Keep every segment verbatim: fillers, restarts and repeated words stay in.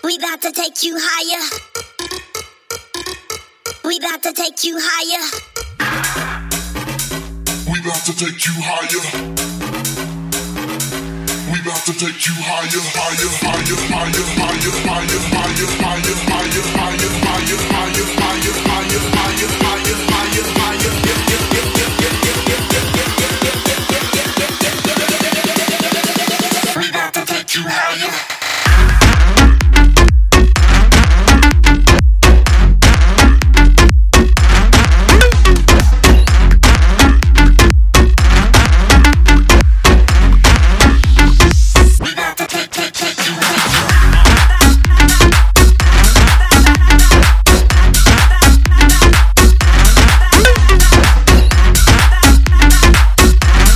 We bout to take you higher. We bout to take you higher. We bout to take you higher. We bout to take you higher, higher, higher, higher, higher, higher, higher, higher, higher, higher, higher, higher, higher, higher, higher, higher, higher, higher. We bout to take you higher.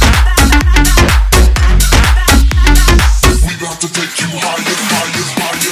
To take you higher, higher, higher.